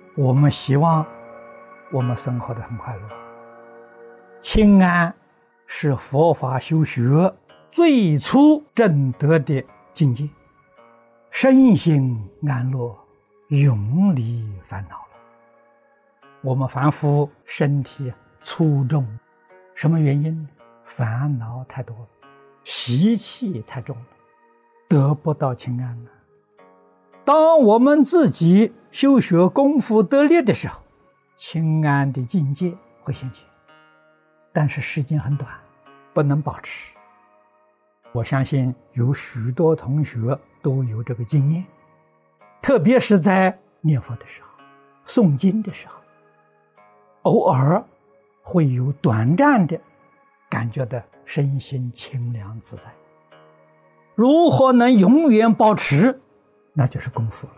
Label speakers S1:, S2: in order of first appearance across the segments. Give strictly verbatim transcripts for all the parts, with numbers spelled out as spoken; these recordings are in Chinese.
S1: 我们希望我们生活得很快乐。清安是佛法修学最初证得的境界，身心安乐，永离烦恼了。我们凡夫身体粗重，什么原因？烦恼太多了，习气太重了，得不到清安了。当我们自己修学功夫得力的时候，清安的境界会现前，但是时间很短，不能保持。我相信有许多同学都有这个经验，特别是在念佛的时候、诵经的时候，偶尔会有短暂的感觉到身心清凉自在。如何能永远保持？那就是功夫了。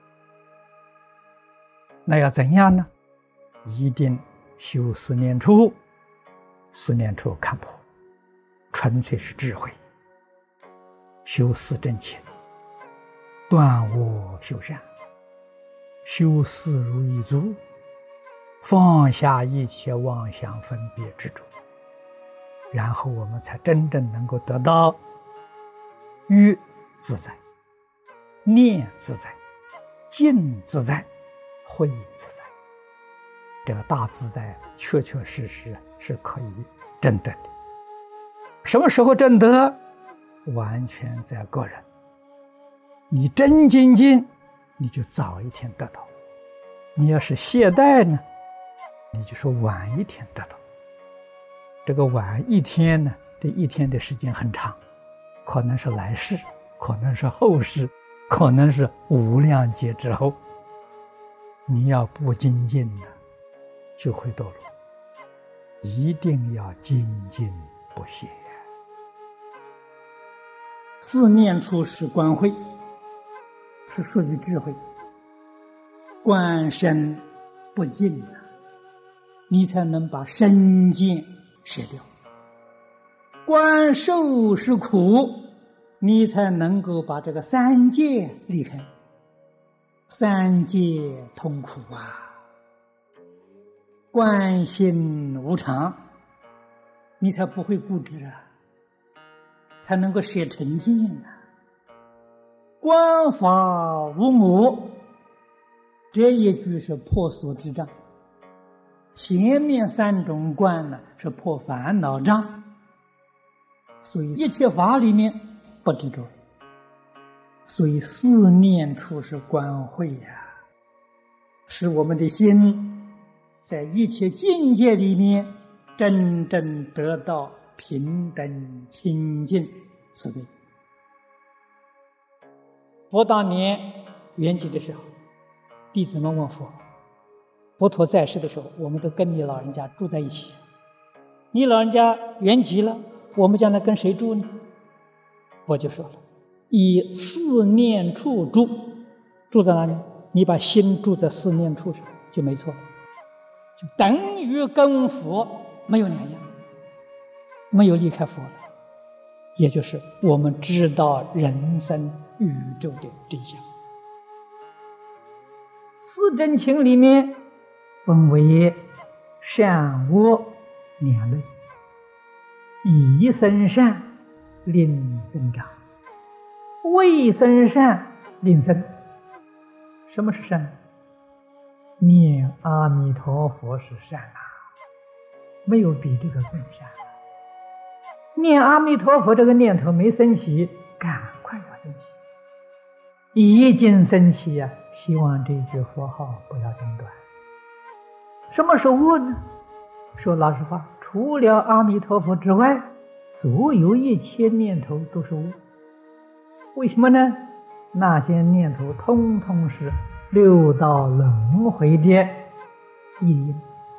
S1: 那要怎样呢？一定修四念处，四念处看破，纯粹是智慧。修四正勤，断恶修善，修四如意足，放下一切妄想分别执着，然后我们才真正能够得到欲自在、念自在、静自在、慧自在。这个大自在确确实实是可以证得的。什么时候证得？完全在个人。你真精进，你就早一天得到；你要是懈怠呢，你就说晚一天得到。这个晚一天呢，这一天的时间很长，可能是来世，可能是后世，可能是无量劫之后。你要不精进呢，就会堕落。一定要精进不懈。四念处是观慧，是属于智慧。观身不净啊，你才能把身见舍掉。观受是苦，你才能够把这个三界离开。三界痛苦啊！观心无常，你才不会固执啊，才能够舍成见啊。观法无我，这一句是破所知障。前面三种观呢是破烦恼障，所以一切法里面不执着。所以四念处是观慧呀、啊，使我们的心在一切境界里面真正得到平等清净慈悲。佛当年圆寂的时候，弟子们问佛，佛陀在世的时候，我们都跟你老人家住在一起，你老人家圆寂了，我们将来跟谁住呢？佛就说了，以四念处住。住在哪里？你把心住在四念处上就没错了，就等于跟佛没有两样，没有离开佛了。也就是我们知道人生宇宙的真相。四正勤里面分为善恶两类，以生善，令增长；未生善，令生。什么是善？念阿弥陀佛是善啊，没有比这个更善。念阿弥陀佛这个念头没升起，赶快要升起。已经升起啊，希望这句佛号不要中断。什么是恶呢？说老实话，除了阿弥陀佛之外，所有一切念头都是恶。为什么呢？那些念头通通是六道轮回的意因，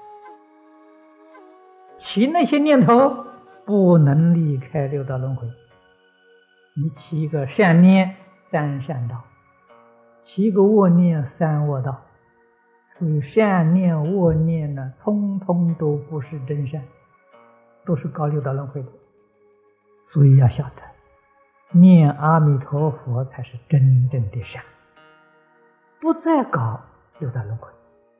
S1: 起那些念头不能离开六道轮回。你起一个善念，三善道；起一个恶念，三恶道。所以善念恶念呢，通通都不是真善，都是搞六道轮回的。所以要晓得，念阿弥陀佛才是真正的善，不再搞六道轮回。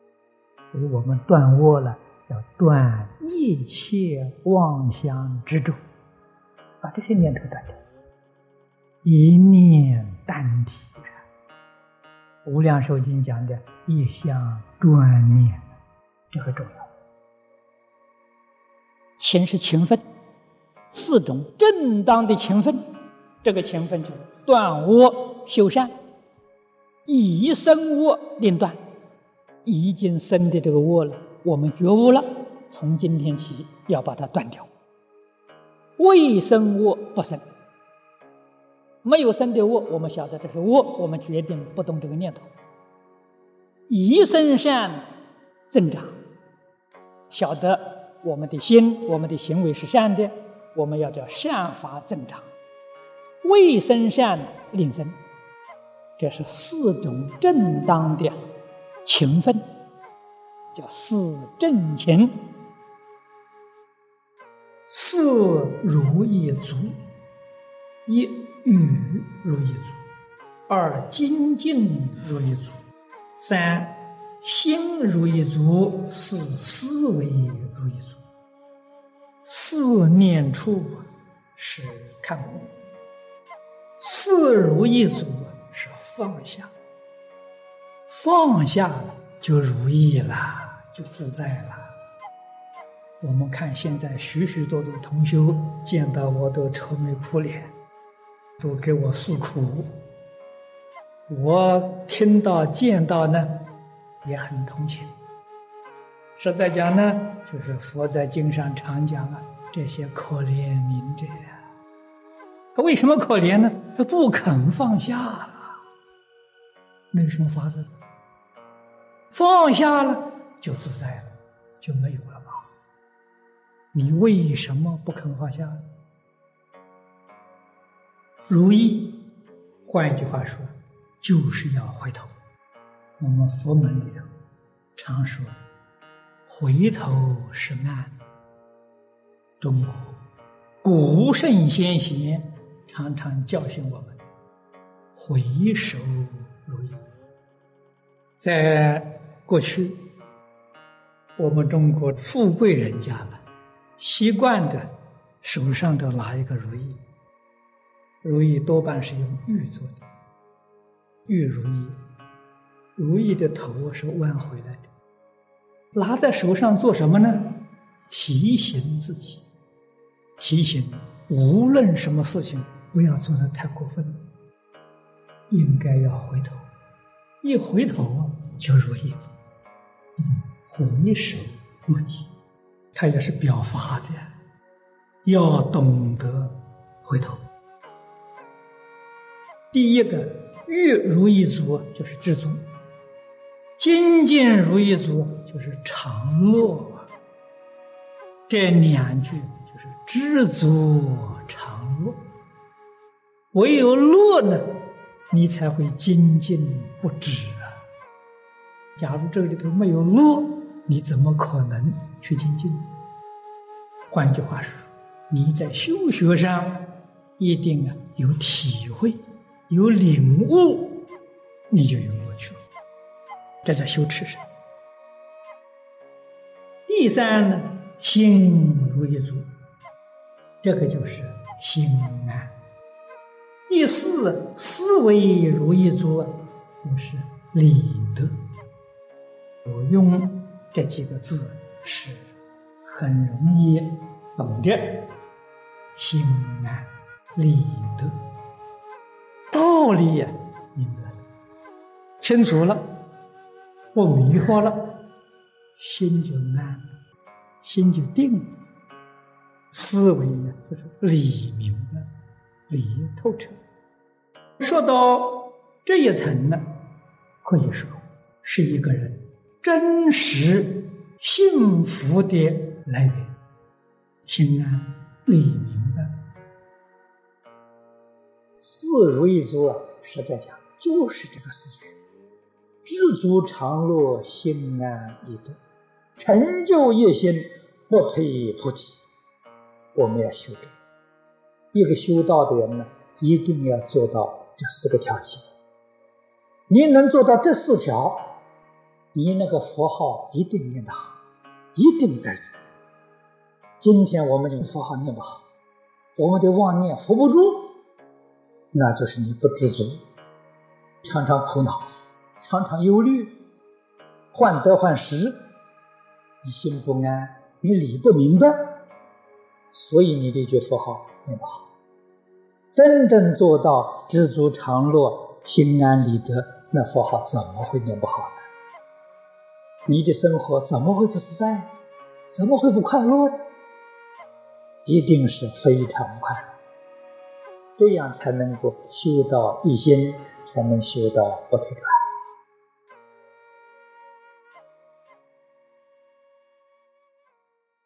S1: 所以我们断我了，要断一切妄想执着，把这些念头断掉，一念单体。无量寿经讲的一向专念，这个重要。情是情分，四种正当的情分，这个情分就是断我修善，以生我令断，已经生的这个我了，我们觉悟了，从今天起要把它断掉。未生我不生，没有生的我，我们晓得这是我，我们决定不动这个念头。以生善增长，晓得我们的心，我们的行为是善的，我们要叫善法增长。未生善令生，这是四种正当的情分，叫四正情。四如意足，一语如意足，二精进如意足，三心如意足，四思维如意足。四念处是看破，四如意足是放下，放下了就如意了，就自在了。我们看现在许许多多同修见到我都愁眉苦脸，都给我诉苦，我听到见到呢也很同情。实在讲呢，就是佛在经上常讲啊，这些可怜悯者呀，他为什么可怜呢？他不肯放下了，那有什么法子？放下了就自在了，就没有了嘛。你为什么不肯放下？如意，换一句话说，就是要回头。我们佛门里头常说，回头是岸。中国古圣先贤常常教训我们，回首如意。在过去，我们中国富贵人家了，习惯的手上都拿一个如意，如意多半是用玉做的，玉如意，如意的头是弯回来的，拿在手上做什么呢？提醒自己，提醒无论什么事情不要做得太过分，应该要回头，一回头就如意了。回首如意，它也是表法的，要懂得回头。第一个欲如意足就是知足，精进如意足就是常乐，这两句就是知足常乐。唯有乐呢，你才会精进不止啊。假如这里头没有乐，你怎么可能去精进？换句话说，你在修学上一定啊有体会，有领悟，你就有乐趣了。这在修持上。第三呢，心如意足，这个就是心安。第四，思维如意足，就是理德。我用这几个字是很容易懂的，心安理德，道理呀明白了，清楚了，不迷惑了，心就安了，心就定了。思维呀就是理明白，理透彻。说到这一层呢，可以说是一个人真实幸福的来源，心安理明白。四如意足啊，实在讲就是这个思绪，知足常乐，心安理得，成就业心，不退菩提。我们要修正，一个修道的人呢，一定要做到这四个条件。你能做到这四条， 你那个佛号一定念得好，一定得。今天我们这个佛号念不好，我们的妄念扶不住，那就是你不知足，常常苦恼，常常忧虑，患得患失，你心不安，你理不明白，所以你这句佛号念不好。真正做到知足常乐、心安理得，那佛号怎么会念不好呢？你的生活怎么会不自在？怎么会不快乐？一定是非常快乐，这样才能够修到一心，才能修到不退转。